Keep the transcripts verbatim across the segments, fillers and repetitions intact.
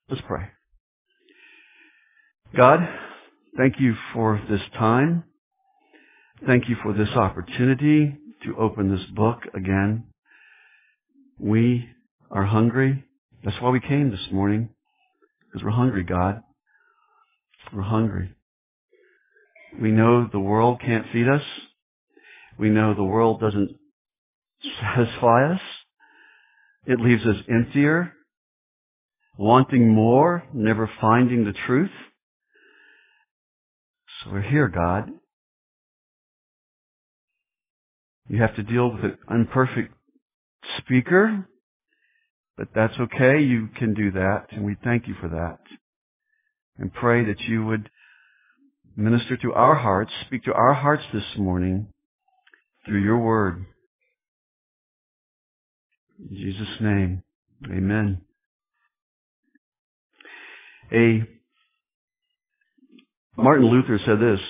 Let's pray. God, thank you for this time. Thank you for this opportunity to open this book again. We are hungry. That's why we came this morning, because we're hungry, God. We're hungry. We know the world can't feed us. We know the world doesn't satisfy us. It leaves us emptier, wanting more, never finding the truth. So we're here, God. You have to deal with an imperfect speaker, but that's okay. You can do that, and we thank you for that. And pray that you would minister to our hearts, speak to our hearts this morning through your word. In Jesus' name, amen. A Martin Luther said this.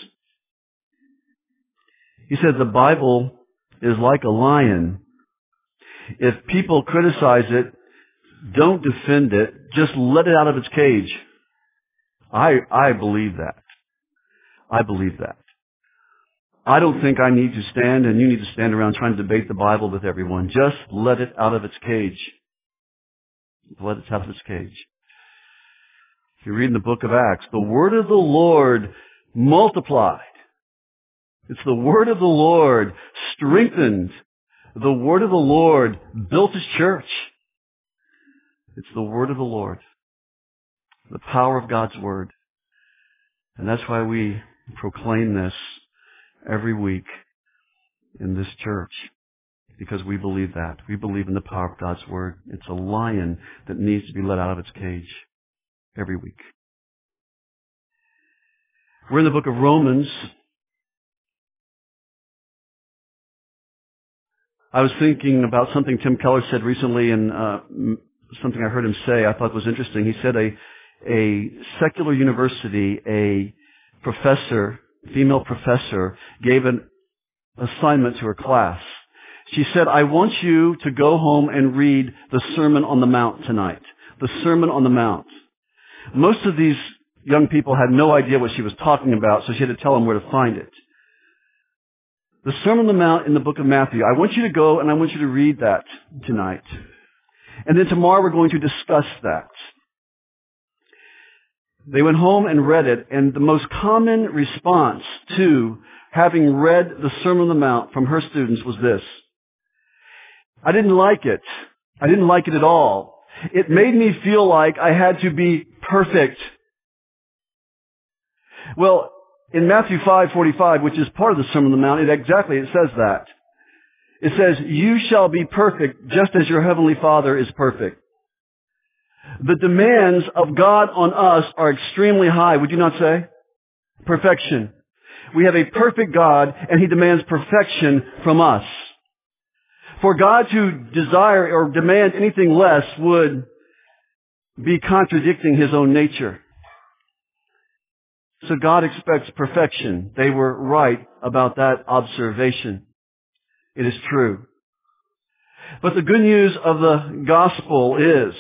He said, the Bible is like a lion. If people criticize it, don't defend it. Just let it out of its cage. I, I believe that. I believe that. I don't think I need to stand and you need to stand around trying to debate the Bible with everyone. Just let it out of its cage. Let it out of its cage. If you read in the book of Acts, the word of the Lord multiplied. It's the word of the Lord strengthened. The word of the Lord built his church. It's the word of the Lord. The power of God's word. And that's why we proclaim this every week in this church. Because we believe that. We believe in the power of God's word. It's a lion that needs to be let out of its cage every week. We're in the book of Romans. I was thinking about something Tim Keller said recently, and uh, something I heard him say I thought was interesting. He said a, a secular university, a professor, female professor, gave an assignment to her class. She said, I want you to go home and read the Sermon on the Mount tonight. The Sermon on the Mount. Most of these young people had no idea what she was talking about, so she had to tell them where to find it. The Sermon on the Mount in the book of Matthew. I want you to go and I want you to read that tonight. And then tomorrow we're going to discuss that. They went home and read it, and the most common response to having read the Sermon on the Mount from her students was this. I didn't like it. I didn't like it at all. It made me feel like I had to be perfect. Well, in Matthew five forty-five, which is part of the Sermon on the Mount, it exactly, it says that. It says, you shall be perfect just as your heavenly Father is perfect. The demands of God on us are extremely high, would you not say? Perfection. We have a perfect God, and he demands perfection from us. For God to desire or demand anything less would be contradicting his own nature. So God expects perfection. They were right about that observation. It is true. But the good news of the gospel is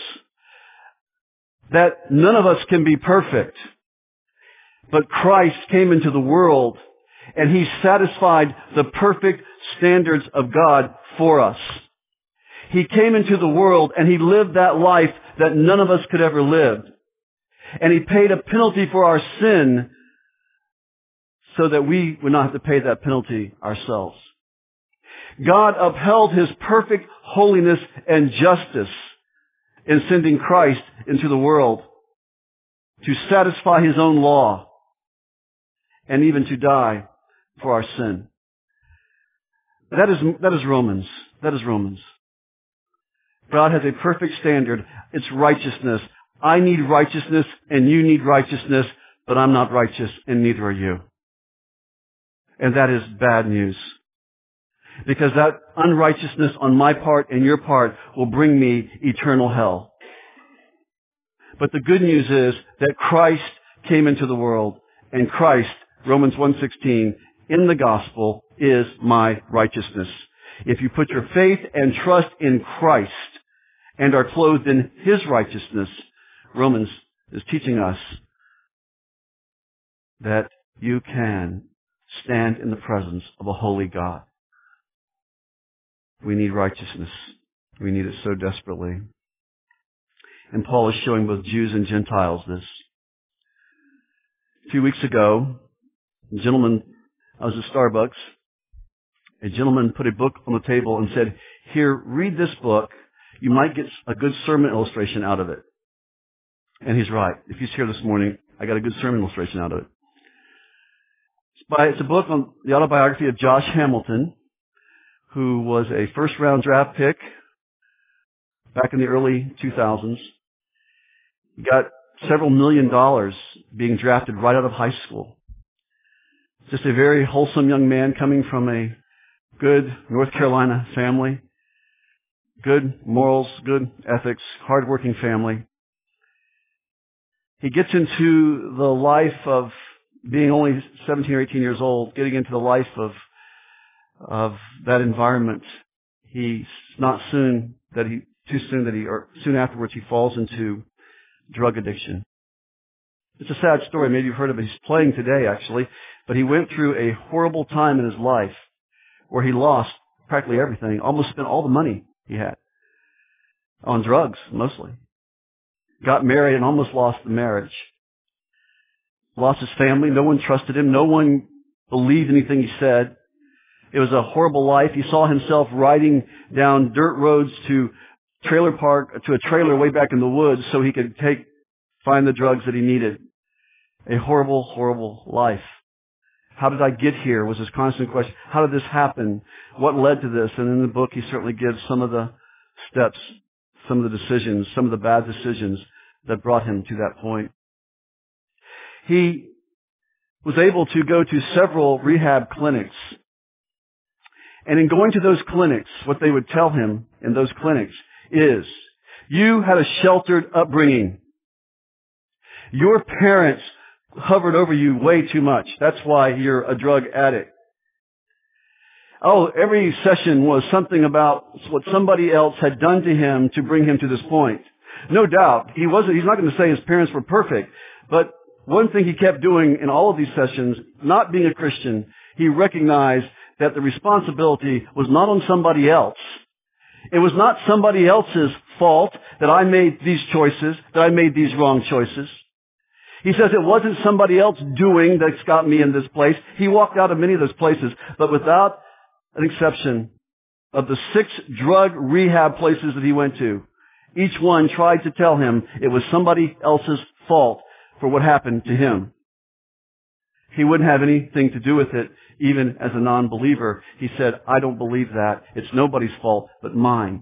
that none of us can be perfect. But Christ came into the world and he satisfied the perfect standards of God for us. He came into the world and he lived that life that none of us could ever live. And he paid a penalty for our sin so that we would not have to pay that penalty ourselves. God upheld his perfect holiness and justice in sending Christ into the world to satisfy his own law and even to die for our sin. That is, that is Romans. That is Romans. God has a perfect standard. It's righteousness. I need righteousness and you need righteousness, but I'm not righteous and neither are you. And that is bad news. Because that unrighteousness on my part and your part will bring me eternal hell. But the good news is that Christ came into the world, and Christ, Romans one sixteen, in the gospel is my righteousness. If you put your faith and trust in Christ and are clothed in his righteousness, Romans is teaching us that you can stand in the presence of a holy God. We need righteousness. We need it so desperately. And Paul is showing both Jews and Gentiles this. A few weeks ago, a gentleman, I was at Starbucks, a gentleman put a book on the table and said, "Here, read this book. You might get a good sermon illustration out of it." And he's right. If he's here this morning, I got a good sermon illustration out of it. It's, by, it's a book on the autobiography of Josh Hamilton, who was a first-round draft pick back in the early two thousands. He got several million dollars being drafted right out of high school. Just a very wholesome young man coming from a good North Carolina family. Good morals, good ethics, hardworking family. He gets into the life of being only seventeen or eighteen years old, getting into the life of of that environment. He's not soon that he too soon that he or soon afterwards he falls into drug addiction. It's a sad story. Maybe you've heard of it. He's playing today, actually, but he went through a horrible time in his life where he lost practically everything, almost spent all the money he had on drugs, mostly. Got married and almost lost the marriage. Lost his family. No one trusted him. No one believed anything he said. It was a horrible life. He saw himself riding down dirt roads to trailer park, to a trailer way back in the woods so he could take, find the drugs that he needed. A horrible, horrible life. How did I get here was his constant question. How did this happen? What led to this? And in the book, he certainly gives some of the steps, some of the decisions, some of the bad decisions that brought him to that point. He was able to go to several rehab clinics. And in going to those clinics, what they would tell him in those clinics is, you had a sheltered upbringing. Your parents hovered over you way too much. That's why you're a drug addict. Oh, every session was something about what somebody else had done to him to bring him to this point. No doubt, he wasn't, he's not going to say his parents were perfect, but one thing he kept doing in all of these sessions, not being a Christian, he recognized that the responsibility was not on somebody else. It was not somebody else's fault that I made these choices, that I made these wrong choices. He says it wasn't somebody else doing that's got me in this place. He walked out of many of those places, but without an exception, of the six drug rehab places that he went to, each one tried to tell him it was somebody else's fault for what happened to him. He wouldn't have anything to do with it, even as a non-believer. He said, I don't believe that. It's nobody's fault but mine.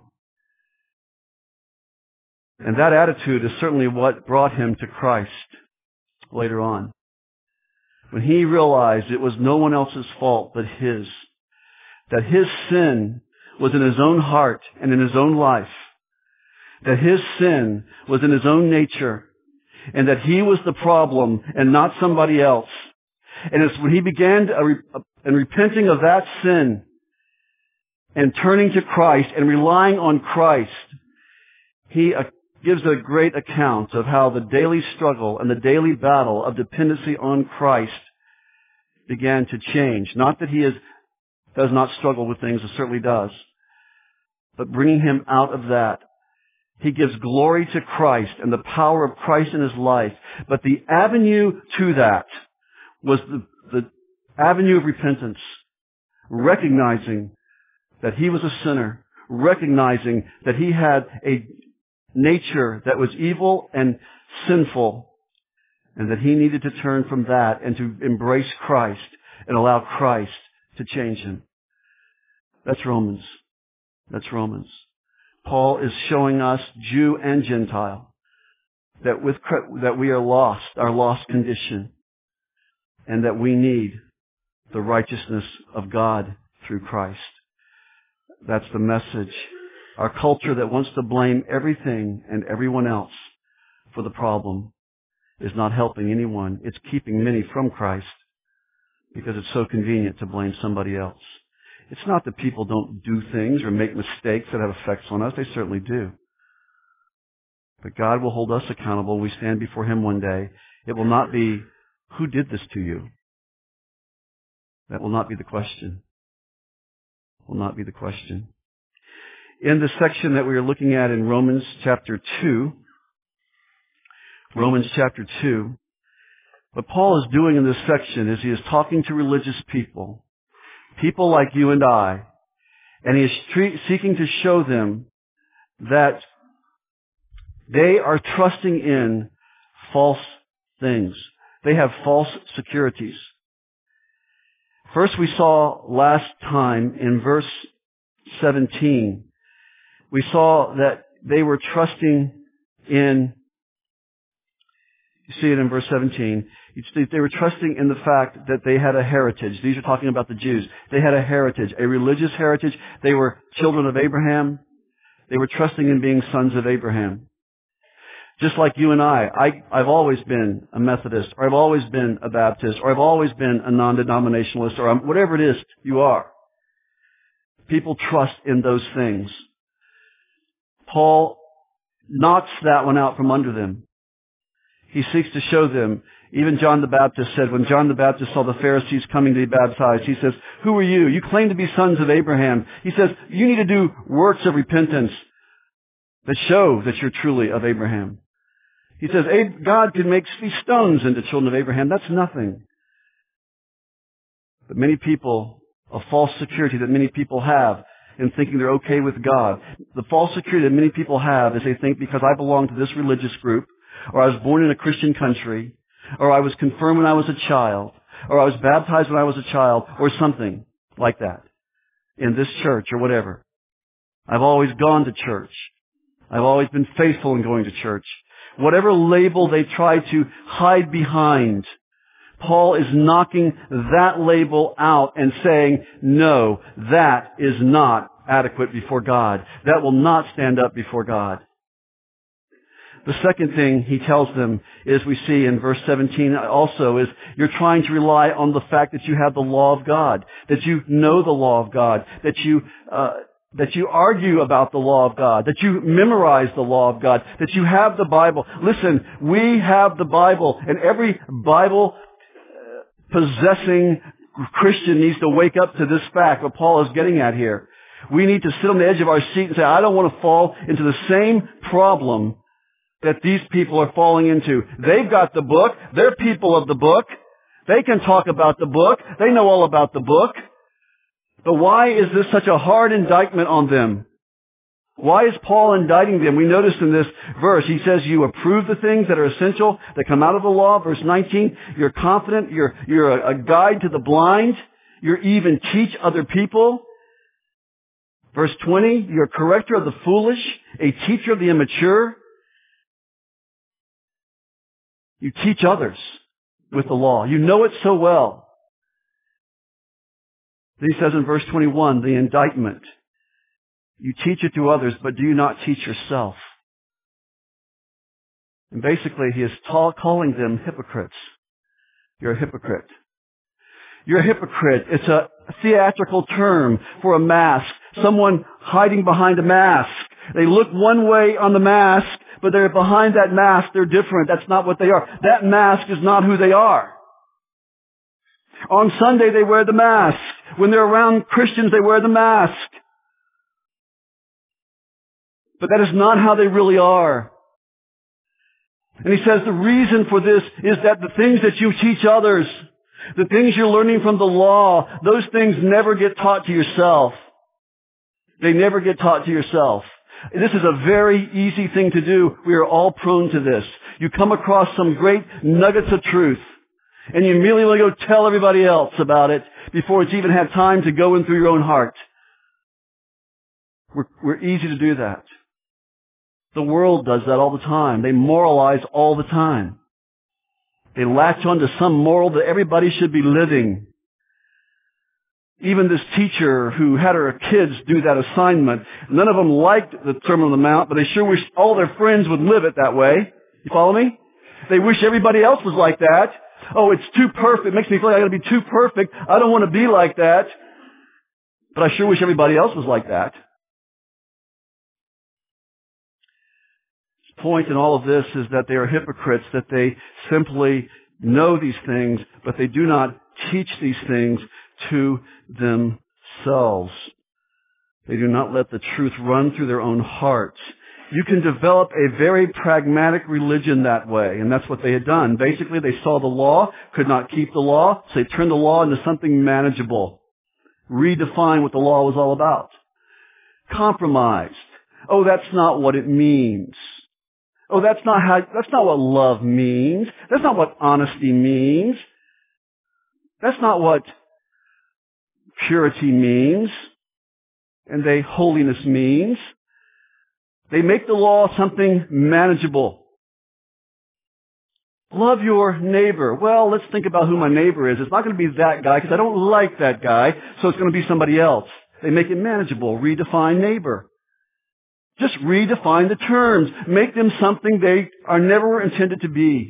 And that attitude is certainly what brought him to Christ later on. When he realized it was no one else's fault but his, that his sin was in his own heart and in his own life, that his sin was in his own nature, and that he was the problem and not somebody else. And it's when he began to, uh, and repenting of that sin and turning to Christ and relying on Christ, he uh, gives a great account of how the daily struggle and the daily battle of dependency on Christ began to change. Not that he is, does not struggle with things, it certainly does, but bringing him out of that. He gives glory to Christ and the power of Christ in his life. But the avenue to that was the, the avenue of repentance, recognizing that he was a sinner, recognizing that he had a nature that was evil and sinful, and that he needed to turn from that and to embrace Christ and allow Christ to change him. That's Romans. That's Romans. Paul is showing us, Jew and Gentile, that with that we are lost, our lost condition, and that we need the righteousness of God through Christ. That's the message. Our culture that wants to blame everything and everyone else for the problem is not helping anyone. It's keeping many from Christ because it's so convenient to blame somebody else. It's not that people don't do things or make mistakes that have effects on us. They certainly do. But God will hold us accountable when we stand before Him one day. It will not be, who did this to you? That will not be the question. Will not be the question. In the section that we are looking at in Romans chapter two, Romans chapter two, what Paul is doing in this section is he is talking to religious people, people like you and I, and he is tre- seeking to show them that they are trusting in false things. They have false securities. First, we saw last time in verse seventeen, we saw that they were trusting in, you see it in verse seventeen, you see they were trusting in the fact that they had a heritage. These are talking about the Jews. They had a heritage, a religious heritage. They were children of Abraham. They were trusting in being sons of Abraham. Just like you and I, I, I've always been a Methodist, or I've always been a Baptist, or I've always been a non-denominationalist, or I'm, whatever it is you are. People trust in those things. Paul knocks that one out from under them. He seeks to show them. Even John the Baptist said, when John the Baptist saw the Pharisees coming to be baptized, he says, who are you? You claim to be sons of Abraham. He says, you need to do works of repentance that show that you're truly of Abraham. He says, God can make these stones into children of Abraham. That's nothing. But many people, a false security that many people have in thinking they're okay with God. The false security that many people have is they think because I belong to this religious group, or I was born in a Christian country, or I was confirmed when I was a child, or I was baptized when I was a child, or something like that in this church or whatever. I've always gone to church. I've always been faithful in going to church. Whatever label they try to hide behind, Paul is knocking that label out and saying, no, that is not adequate before God. That will not stand up before God. The second thing he tells them is, we see in verse seventeen also, is you're trying to rely on the fact that you have the law of God, that you know the law of God, that you uh, that you argue about the law of God, that you memorize the law of God, that you have the Bible. Listen, we have the Bible, and every Bible-possessing Christian needs to wake up to this fact, what Paul is getting at here. We need to sit on the edge of our seat and say, I don't want to fall into the same problem that these people are falling into. They've got the book. They're people of the book. They can talk about the book. They know all about the book. But why is this such a hard indictment on them? Why is Paul indicting them? We notice in this verse, he says, you approve the things that are essential, that come out of the law. Verse nineteen, you're confident, you're, you're a, a guide to the blind. You even teach other people. Verse twenty, you're a corrector of the foolish, a teacher of the immature. You teach others with the law. You know it so well. Then he says in verse twenty-one, the indictment. You teach it to others, but do you not teach yourself? And basically, he is ta- calling them hypocrites. You're a hypocrite. You're a hypocrite. It's a theatrical term for a mask. Someone hiding behind a mask. They look one way on the mask, but they're behind that mask. They're different. That's not what they are. That mask is not who they are. On Sunday, they wear the mask. When they're around Christians, they wear the mask. But that is not how they really are. And he says the reason for this is that the things that you teach others, the things you're learning from the law, those things never get taught to yourself. They never get taught to yourself. This is a very easy thing to do. We are all prone to this. You come across some great nuggets of truth, and you immediately want to go tell everybody else about it before it's even had time to go in through your own heart. We're, we're easy to do that. The world does that all the time. They moralize all the time. They latch onto some moral that everybody should be living. Even this teacher who had her kids do that assignment, none of them liked the Sermon on the Mount, but they sure wish all their friends would live it that way. You follow me? They wish everybody else was like that. Oh, it's too perfect. It makes me feel like I got to be too perfect. I don't want to be like that. But I sure wish everybody else was like that. point in all of this is that they are hypocrites, that they simply know these things, but they do not teach these things to themselves. They do not let the truth run through their own hearts. You can develop a very pragmatic religion that way, and that's what they had done. Basically, they saw the law, could not keep the law, so they turned the law into something manageable. Redefine what the law was all about. Compromised. Oh, that's not what it means. Oh, that's not how, that's not what love means. That's not what honesty means. That's not what purity means. And they, holiness means. They make the law something manageable. Love your neighbor. Well, let's think about who my neighbor is. It's not going to be that guy because I don't like that guy, so it's going to be somebody else. They make it manageable. Redefine neighbor. Just redefine the terms. Make them something they are never intended to be.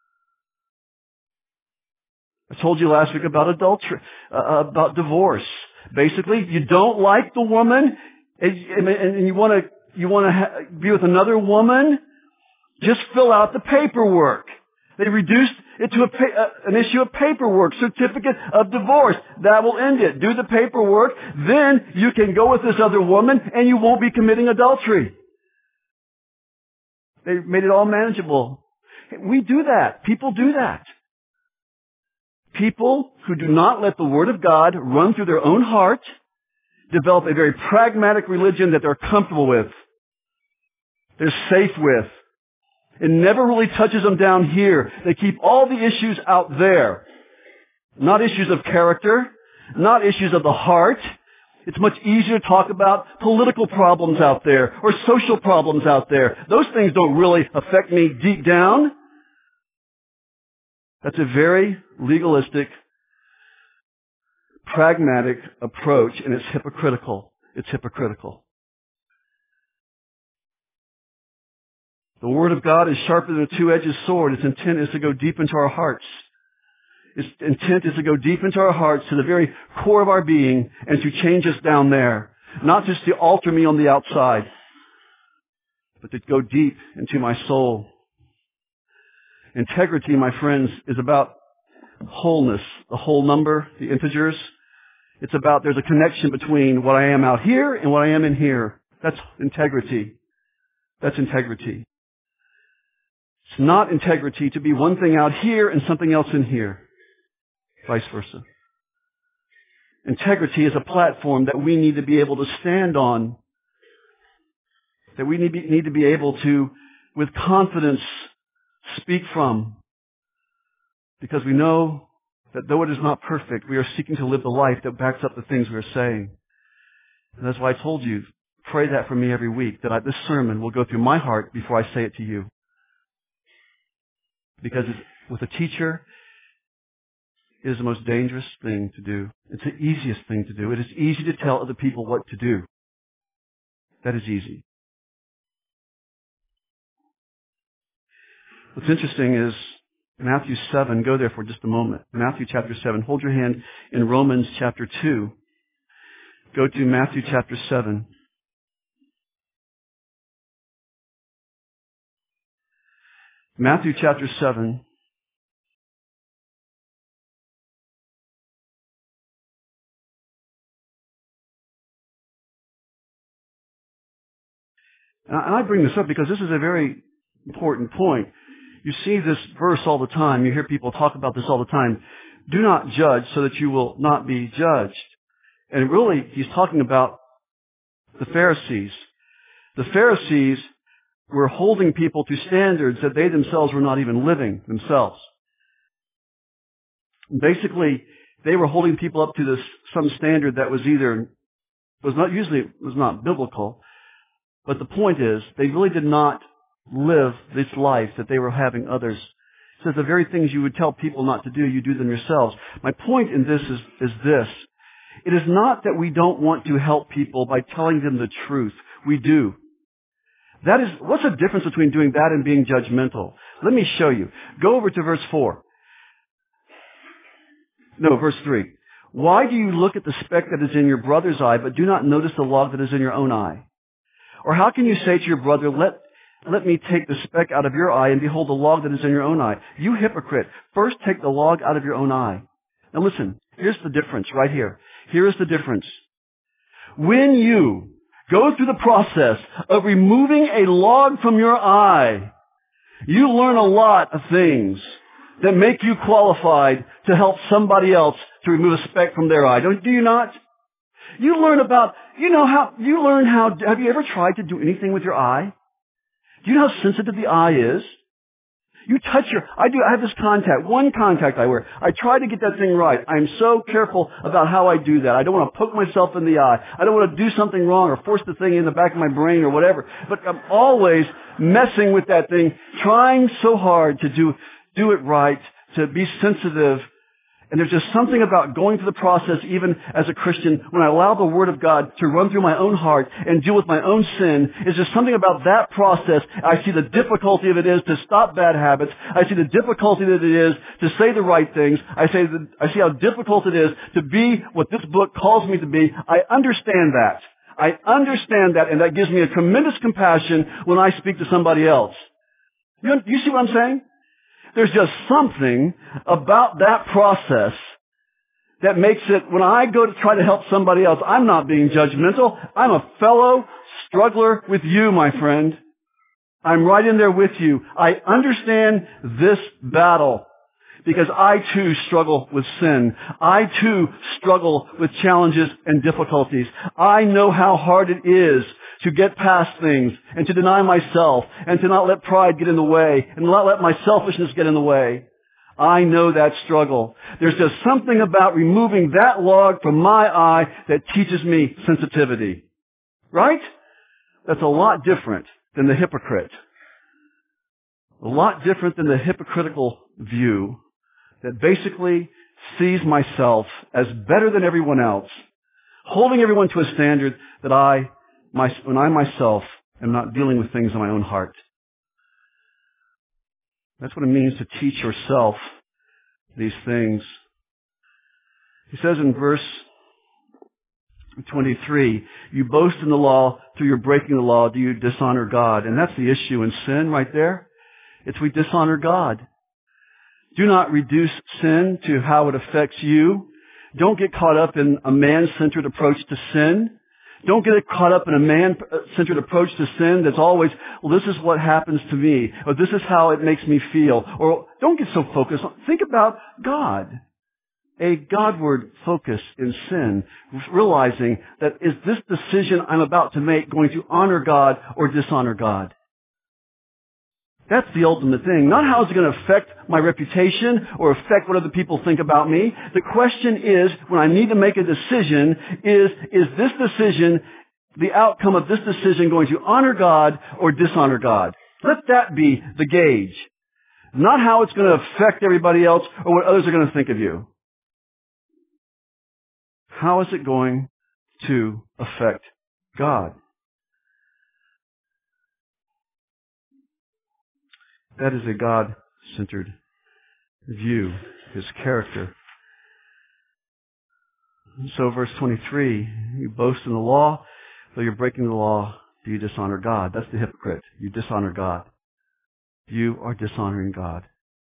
I told you last week about adultery, uh, about divorce. Basically, you don't like the woman, and, and you want to you want to ha- be with another woman. Just fill out the paperwork. They reduced it to a pa- uh, an issue of paperwork, certificate of divorce. That will end it. Do the paperwork, then you can go with this other woman, and you won't be committing adultery. They made it all manageable. We do that. People do that. People who do not let the Word of God run through their own heart develop a very pragmatic religion that they're comfortable with. They're safe with. It never really touches them down here. They keep all the issues out there. Not issues of character, not issues of the heart. It's much easier to talk about political problems out there or social problems out there. Those things don't really affect me deep down. That's a very legalistic, pragmatic approach, and it's hypocritical. It's hypocritical. The Word of God is sharper than a two-edged sword. Its intent is to go deep into our hearts. Its intent is to go deep into our hearts, to the very core of our being, and to change us down there. Not just to alter me on the outside, but to go deep into my soul. Integrity, my friends, is about wholeness, the whole number, the integers. It's about there's a connection between what I am out here and what I am in here. That's integrity. That's integrity. It's not integrity to be one thing out here and something else in here. Vice versa. Integrity is a platform that we need to be able to stand on. That we need, need to be able to, with confidence, speak from. Because we know that though it is not perfect, we are seeking to live the life that backs up the things we are saying. And that's why I told you, pray that for me every week, that I, this sermon will go through my heart before I say it to you. Because it's, with a teacher, it is the most dangerous thing to do. It's the easiest thing to do. It is easy to tell other people what to do. That is easy. What's interesting is Matthew seven, go there for just a moment. Matthew chapter seven. Hold your hand in Romans chapter two. Go to Matthew chapter seven. Matthew chapter seven. And I bring this up because this is a very important point. You see this verse all the time. You hear people talk about this all the time. Do not judge so that you will not be judged. And really, he's talking about the Pharisees. The Pharisees were holding people to standards that they themselves were not even living themselves. Basically, they were holding people up to this some standard that was either was not usually was not biblical, but the point is they really did not live this life that they were having others. It says the very things you would tell people not to do, you do them yourselves. My point in this is, is this. It is not that we don't want to help people by telling them the truth. We do. That is, what's the difference between doing that and being judgmental? Let me show you. Go over to verse four. No, verse three. Why do you look at the speck that is in your brother's eye, but do not notice the log that is in your own eye? Or how can you say to your brother, let let me take the speck out of your eye, and behold the log that is in your own eye. You hypocrite, first take the log out of your own eye. Now listen, here's the difference right here. Here is the difference. When you go through the process of removing a log from your eye, you learn a lot of things that make you qualified to help somebody else to remove a speck from their eye. Don't, do you not? You learn about, you know how, you learn how, have you ever tried to do anything with your eye? Do you know how sensitive the eye is? You touch your, I do, I have this contact, one contact I wear. I try to get that thing right. I'm so careful about how I do that. I don't want to poke myself in the eye. I don't want to do something wrong or force the thing in the back of my brain or whatever. But I'm always messing with that thing, trying so hard to do, do it right, to be sensitive. And there's just something about going through the process, even as a Christian, when I allow the Word of God to run through my own heart and deal with my own sin. It's just something about that process. I see the difficulty of it is to stop bad habits. I see the difficulty that it is to say the right things. I say that, I see how difficult it is to be what this book calls me to be. I understand that. I understand that, and that gives me a tremendous compassion when I speak to somebody else. You, you see what I'm saying? There's just something about that process that makes it, when I go to try to help somebody else, I'm not being judgmental. I'm a fellow struggler with you, my friend. I'm right in there with you. I understand this battle because I too struggle with sin. I too struggle with challenges and difficulties. I know how hard it is to get past things and to deny myself and to not let pride get in the way and not let my selfishness get in the way. I know that struggle. There's just something about removing that log from my eye that teaches me sensitivity. Right? That's a lot different than the hypocrite. A lot different than the hypocritical view that basically sees myself as better than everyone else, holding everyone to a standard that I My, when I myself am not dealing with things in my own heart. That's what it means to teach yourself these things. He says in verse twenty-three, you boast in the law, through your breaking the law, do you dishonor God? And that's the issue in sin right there. It's we dishonor God. Do not reduce sin to how it affects you. Don't get caught up in a man-centered approach to sin. Don't get caught up in a man-centered approach to sin that's always, well, this is what happens to me, or this is how it makes me feel. Or don't get so focused on, think about God. A Godward focus in sin, realizing that is this decision I'm about to make going to honor God or dishonor God? That's the ultimate thing. Not how is it going to affect my reputation or affect what other people think about me. The question is, when I need to make a decision, is, is this decision, the outcome of this decision going to honor God or dishonor God? Let that be the gauge. Not how it's going to affect everybody else or what others are going to think of you. How is it going to affect God? That is a God-centered view, His character. So verse twenty-three, you boast in the law, though you're breaking the law, do you dishonor God? That's the hypocrite. You dishonor God. You are dishonoring God.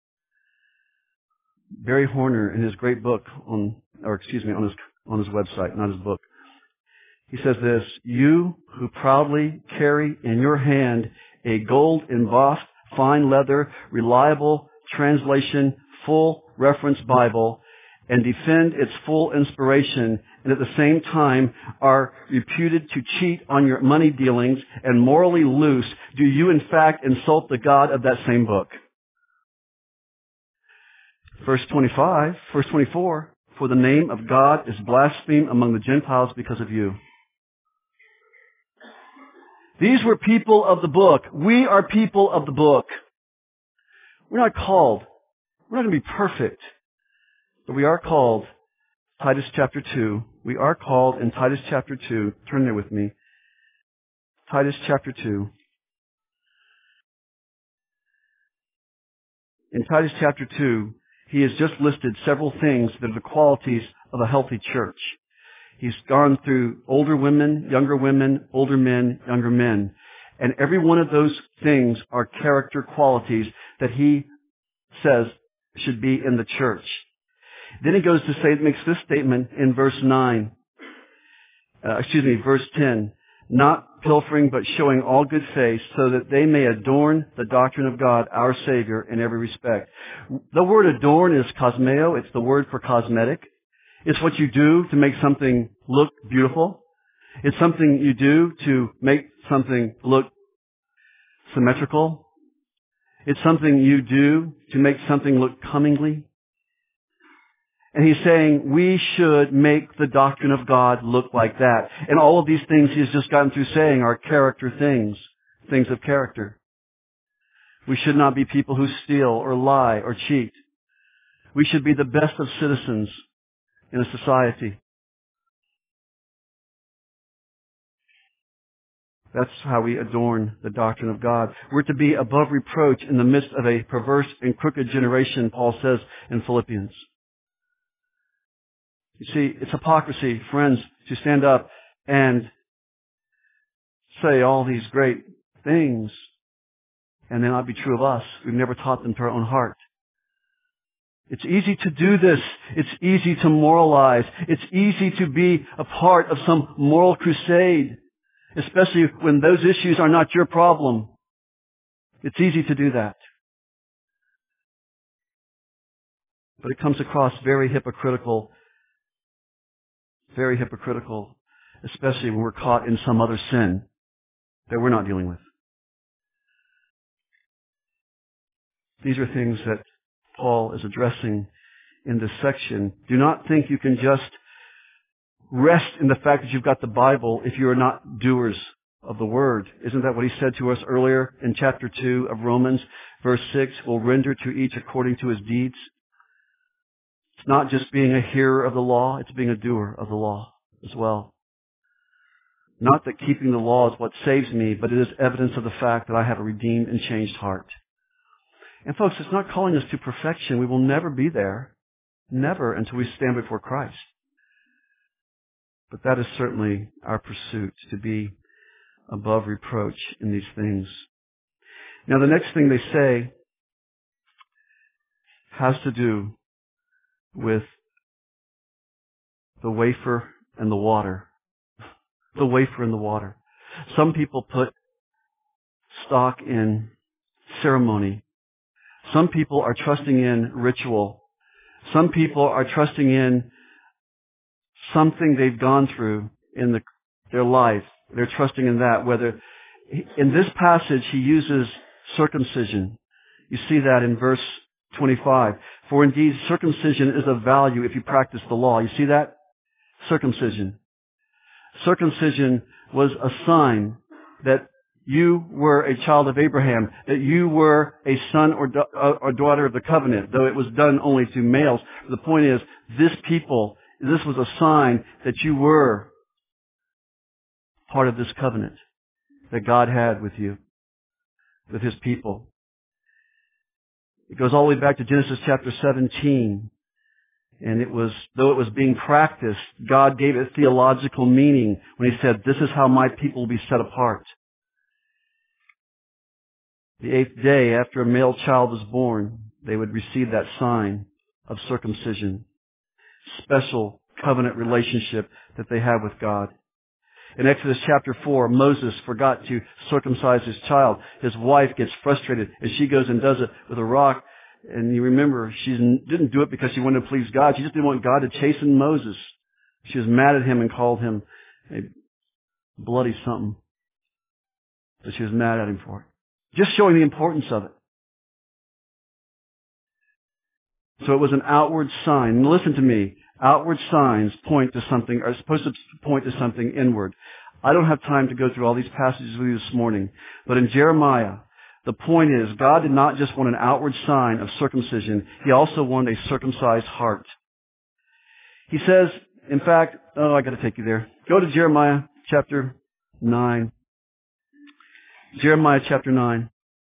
Barry Horner, in his great book on, or excuse me, on his, on his website, not his book, he says this, you who proudly carry in your hand a gold embossed fine leather, reliable translation, full reference Bible, and defend its full inspiration, and at the same time are reputed to cheat on your money dealings and morally loose, do you in fact insult the God of that same book? Verse twenty-five, verse twenty-four, for the name of God is blasphemed among the Gentiles because of you. These were people of the book. We are people of the book. We're not called. We're not going to be perfect. But we are called, Titus chapter two. We are called in Titus chapter two. Turn there with me. Titus chapter two. In Titus chapter two, he has just listed several things that are the qualities of a healthy church. He's gone through older women, younger women, older men, younger men. And every one of those things are character qualities that he says should be in the church. Then he goes to say, makes this statement in verse nine, uh, excuse me, verse ten, not pilfering but showing all good faith so that they may adorn the doctrine of God, our Savior, in every respect. The word adorn is cosmeo. It's the word for cosmetic. It's what you do to make something look beautiful. It's something you do to make something look symmetrical. It's something you do to make something look comingly. And he's saying we should make the doctrine of God look like that. And all of these things he's just gotten through saying are character things, things of character. We should not be people who steal or lie or cheat. We should be the best of citizens in a society. That's how we adorn the doctrine of God. We're to be above reproach in the midst of a perverse and crooked generation, Paul says in Philippians. You see, it's hypocrisy, friends, to stand up and say all these great things and they not be true of us. We've never taught them to our own heart. It's easy to do this. It's easy to moralize. It's easy to be a part of some moral crusade, especially when those issues are not your problem. It's easy to do that. But it comes across very hypocritical, very hypocritical, especially when we're caught in some other sin that we're not dealing with. These are things that Paul is addressing in this section. Do not think you can just rest in the fact that you've got the Bible if you are not doers of the Word. Isn't that what he said to us earlier in chapter two of Romans, verse six? Will render to each according to his deeds. It's not just being a hearer of the law, it's being a doer of the law as well. Not that keeping the law is what saves me, but it is evidence of the fact that I have a redeemed and changed heart. And folks, it's not calling us to perfection. We will never be there. Never until we stand before Christ. But that is certainly our pursuit, to be above reproach in these things. Now the next thing they say has to do with the wafer and the water. The wafer and the water. Some people put stock in ceremony. Some people are trusting in ritual. Some people are trusting in something they've gone through in the, their life. They're trusting in that. Whether in this passage he uses circumcision. You see that in verse twenty-five. For indeed circumcision is of value if you practice the law. You see that? Circumcision. Circumcision was a sign that you were a child of Abraham, that you were a son or, da- or daughter of the covenant, though it was done only to males. The point is, this people, this was a sign that you were part of this covenant that God had with you, with his people. It goes all the way back to Genesis chapter seventeen. And it was, though it was being practiced, God gave it theological meaning when he said, this is how my people will be set apart. The eighth day after a male child was born, they would receive that sign of circumcision. Special covenant relationship that they have with God. In Exodus chapter four, Moses forgot to circumcise his child. His wife gets frustrated and she goes and does it with a rock. And you remember, she didn't do it because she wanted to please God. She just didn't want God to chasten Moses. She was mad at him and called him a bloody something. But she was mad at him for it. Just showing the importance of it. So it was an outward sign. And listen to me. Outward signs point to something, are supposed to point to something inward. I don't have time to go through all these passages with you this morning. But in Jeremiah, the point is, God did not just want an outward sign of circumcision. He also wanted a circumcised heart. He says, in fact, oh, I got to take you there. Go to Jeremiah chapter nine. Jeremiah chapter nine.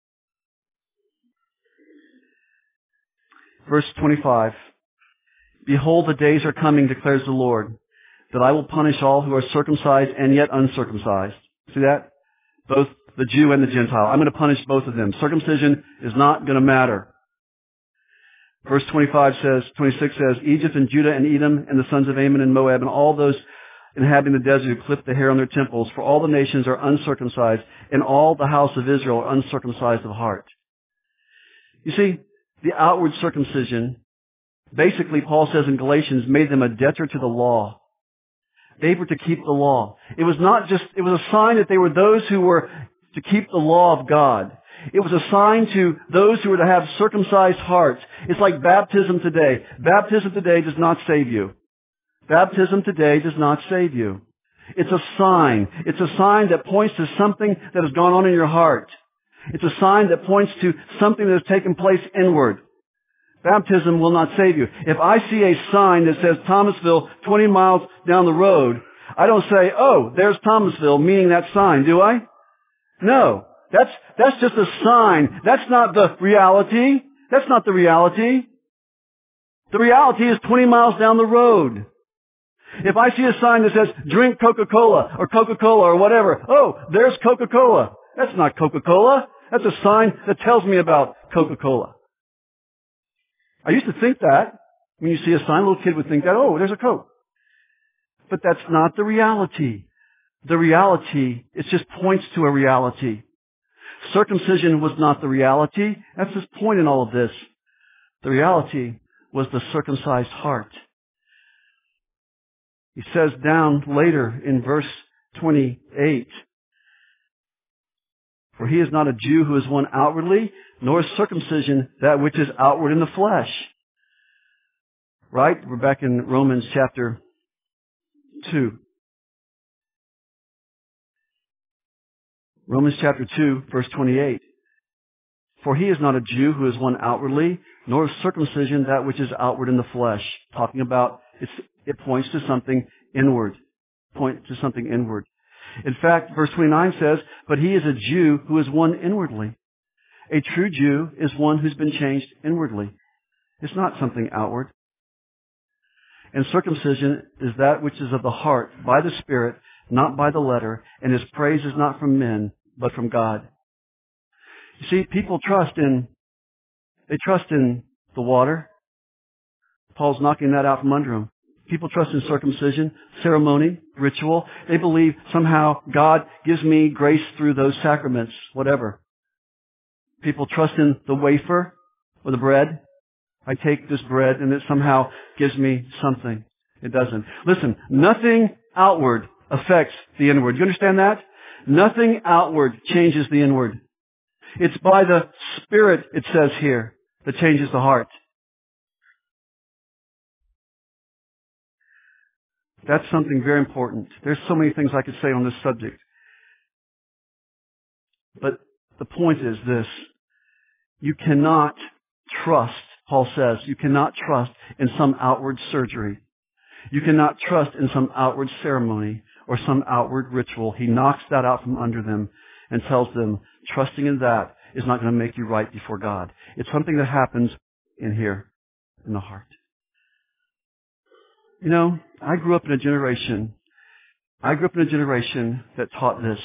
Verse twenty-five. Behold, the days are coming, declares the Lord, that I will punish all who are circumcised and yet uncircumcised. See that? both the Jew and the Gentile. I'm going to punish both of them. Circumcision is not going to matter. Verse twenty-five says, twenty-six says, Egypt and Judah and Edom and the sons of Ammon and Moab and all those inhabiting the desert who clip the hair on their temples, for all the nations are uncircumcised, and all the house of Israel are uncircumcised of heart. You see, the outward circumcision, basically, Paul says in Galatians, made them a debtor to the law. They were to keep the law. It was not just, it was a sign that they were those who were to keep the law of God. It was a sign to those who were to have circumcised hearts. It's like baptism today. Baptism today does not save you. Baptism today does not save you. It's a sign. It's a sign that points to something that has gone on in your heart. It's a sign that points to something that has taken place inward. Baptism will not save you. If I see a sign that says Thomasville twenty miles down the road, I don't say, oh, there's Thomasville, meaning that sign, do I? No. That's, that's just a sign. That's not the reality. That's not the reality. The reality is twenty miles down the road. If I see a sign that says, drink Coca-Cola, or Coca-Cola, or whatever, oh, there's Coca-Cola. That's not Coca-Cola. That's a sign that tells me about Coca-Cola. I used to think that. When you see a sign, a little kid would think that, oh, there's a Coke. But that's not the reality. The reality, it just points to a reality. Circumcision was not the reality. That's his point in all of this. The reality was the circumcised heart. He says down later in verse twenty-eight, for he is not a Jew who is one outwardly, nor is circumcision that which is outward in the flesh. Right? We're back in Romans chapter two. Romans chapter two, verse twenty-eight. For he is not a Jew who is one outwardly, nor is circumcision that which is outward in the flesh. Talking about, it's, it points to something inward. Point to something inward. In fact, verse twenty-nine says, but he is a Jew who is one inwardly. A true Jew is one who's been changed inwardly. It's not something outward. And circumcision is that which is of the heart, by the Spirit, not by the letter, and his praise is not from men, but from God. You see, people trust in, they trust in the water. Paul's knocking that out from under them. People trust in circumcision, ceremony, ritual. They believe somehow God gives me grace through those sacraments, whatever. People trust in the wafer or the bread. I take this bread and it somehow gives me something. It doesn't. Listen, nothing outward affects the inward. You understand that? Nothing outward changes the inward. It's by the Spirit, it says here, that changes the heart. That's something very important. There's so many things I could say on this subject. But the point is this. You cannot trust, Paul says, you cannot trust in some outward surgery. You cannot trust in some outward ceremony or some outward ritual. He knocks that out from under them and tells them trusting in that is not going to make you right before God. It's something that happens in here, in the heart. You know, I grew up in a generation, I grew up in a generation that taught this.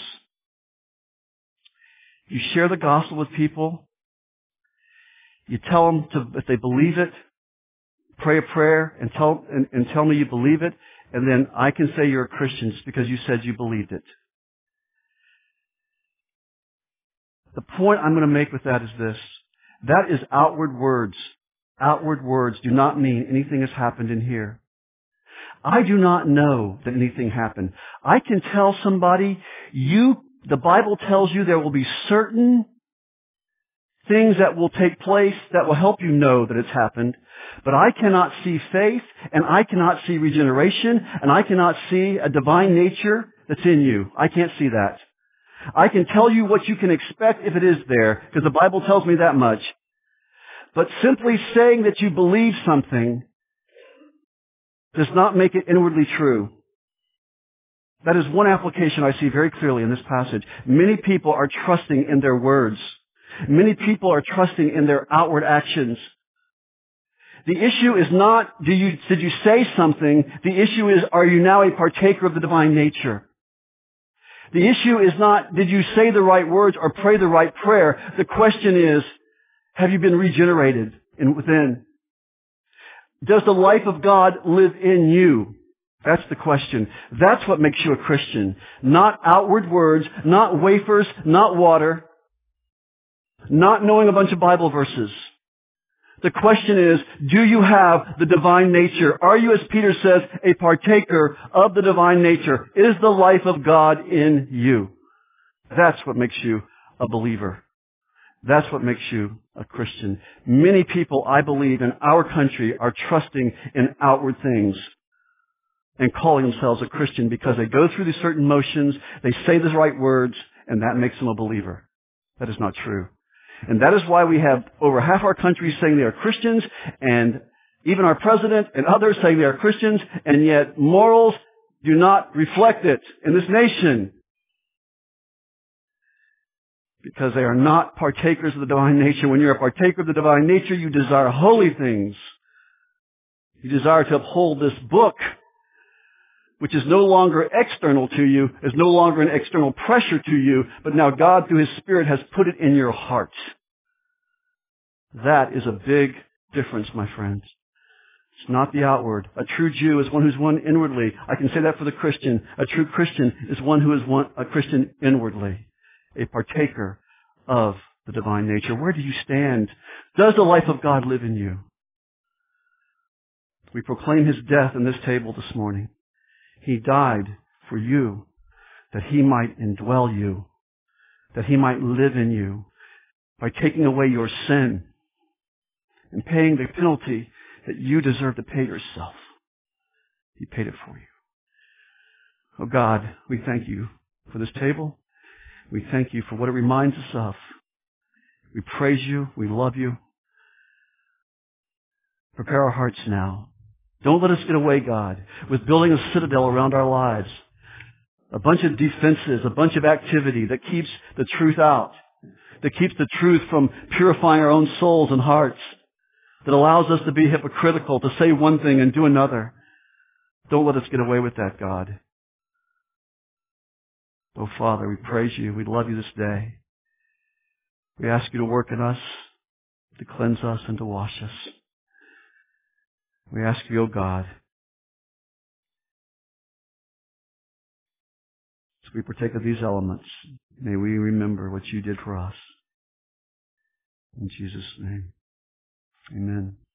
You share the gospel with people. You tell them to, if they believe it, pray a prayer and tell, and, and tell me you believe it, and then I can say you're a Christian just because you said you believed it. The point I'm going to make with that is this. That is outward words. Outward words do not mean anything has happened in here. I do not know that anything happened. I can tell somebody, you, the Bible tells you there will be certain things that will take place that will help you know that it's happened. But I cannot see faith, and I cannot see regeneration, and I cannot see a divine nature that's in you. I can't see that. I can tell you what you can expect if it is there, because the Bible tells me that much. But simply saying that you believe something does not make it inwardly true. That is one application I see very clearly in this passage. Many people are trusting in their words. Many people are trusting in their outward actions. The issue is not, do you, did you say something? The issue is, are you now a partaker of the divine nature? The issue is not, did you say the right words or pray the right prayer? The question is, have you been regenerated in within? Does the life of God live in you? That's the question. That's what makes you a Christian. Not outward words, not wafers, not water, not knowing a bunch of Bible verses. The question is, do you have the divine nature? Are you, as Peter says, a partaker of the divine nature? Is the life of God in you? That's what makes you a believer. That's what makes you a Christian. Many people, I believe, in our country are trusting in outward things and calling themselves a Christian because they go through these certain motions, they say the right words, and that makes them a believer. That is not true. And that is why we have over half our country saying they are Christians, and even our president and others saying they are Christians, and yet morals do not reflect it in this nation. Because they are not partakers of the divine nature. When you're a partaker of the divine nature, you desire holy things. You desire to uphold this book, which is no longer external to you, is no longer an external pressure to you, but now God, through His Spirit, has put it in your heart. That is a big difference, my friends. It's not the outward. A true Jew is one who's one inwardly. I can say that for the Christian. A true Christian is one who is one, a Christian inwardly, a partaker of the divine nature. Where do you stand? Does the life of God live in you? We proclaim His death in this table this morning. He died for you, that He might indwell you, that He might live in you by taking away your sin and paying the penalty that you deserve to pay yourself. He paid it for you. Oh God, we thank you for this table. We thank you for what it reminds us of. We praise you. We love you. Prepare our hearts now. Don't let us get away, God, with building a citadel around our lives. A bunch of defenses, a bunch of activity that keeps the truth out, that keeps the truth from purifying our own souls and hearts, that allows us to be hypocritical, to say one thing and do another. Don't let us get away with that, God. Oh, Father, we praise you. We love you this day. We ask you to work in us, to cleanse us, and to wash us. We ask you, O God, as we partake of these elements, may we remember what you did for us. In Jesus' name, amen.